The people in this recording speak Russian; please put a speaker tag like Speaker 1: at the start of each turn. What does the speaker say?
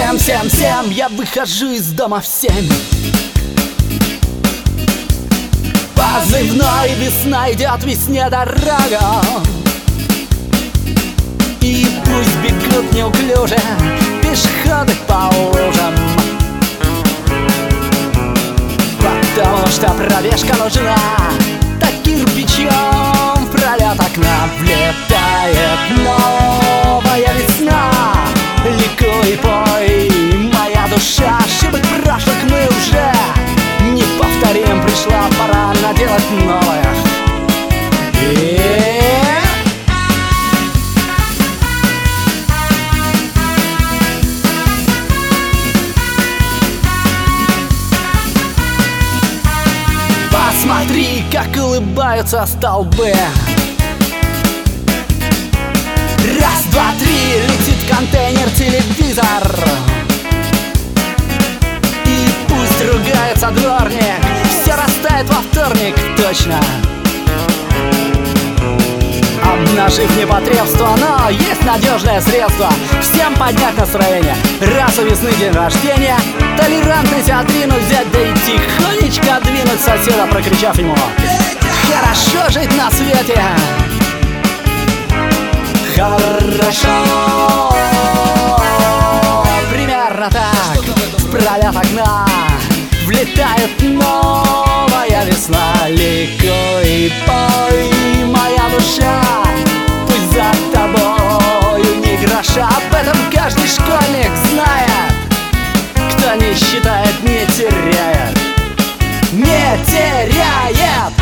Speaker 1: 7 я выхожу из дома в 7. Позывной весна идет весне дорога, и пусть бегут неуклюже пешеходы по лужам, потому что пробежка нужна. Так кирпичом в пролет окна влетает новая весна. Ликуй и пой, моя душа, ошибок прошлых мы уже не повторим. Пришла пора наделать новое. Посмотри, как улыбаются столбы. Раз, два, три, летит контейнер, телевизор. И пусть ругается дворник, все растает во вторник, точно. Обнажив непотребство, но есть надежное средство всем поднять настроение. Раз у весны день рождения, толерантность отдвинуть, взять, да и тихонечко двинуть соседа, прокричав ему: хорошо жить на свете! Хорошо! Примерно так в пролет окна влетает новая весна. Ликуй и пой, моя душа, пусть за тобою ни гроша. Об этом каждый школьник знает. Кто не считает, не теряет. Не теряет!